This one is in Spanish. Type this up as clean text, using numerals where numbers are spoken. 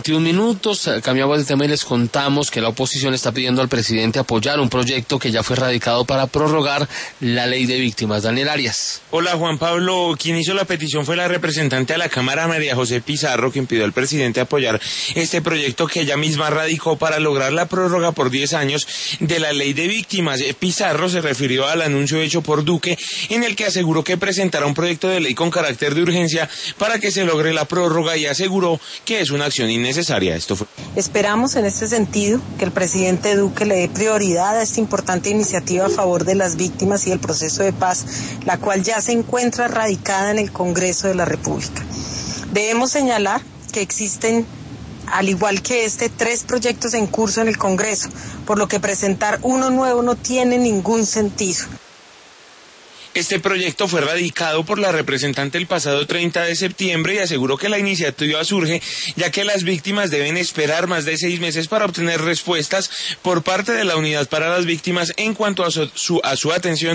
21 minutos. Cambiamos de tema y les contamos que la oposición está pidiendo al presidente apoyar un proyecto que ya fue radicado para prorrogar la ley de víctimas. Daniel Arias. Hola Juan Pablo, quien hizo la petición fue la representante a la Cámara, María José Pizarro, quien pidió al presidente apoyar este proyecto que ella misma radicó para lograr la prórroga por 10 años de la ley de víctimas. Pizarro se refirió al anuncio hecho por Duque, en el que aseguró que presentará un proyecto de ley con carácter de urgencia para que se logre la prórroga y aseguró que es una acción innecesaria. Esperamos en este sentido que el presidente Duque le dé prioridad a esta importante iniciativa a favor de las víctimas y el proceso de paz, la cual ya se encuentra radicada en el Congreso de la República. Debemos señalar que existen, al igual que 3 proyectos en curso en el Congreso, por lo que presentar uno nuevo no tiene ningún sentido. Este proyecto fue radicado por la representante el pasado 30 de septiembre y aseguró que la iniciativa surge ya que las víctimas deben esperar más de 6 meses para obtener respuestas por parte de la Unidad para las Víctimas en cuanto a su atención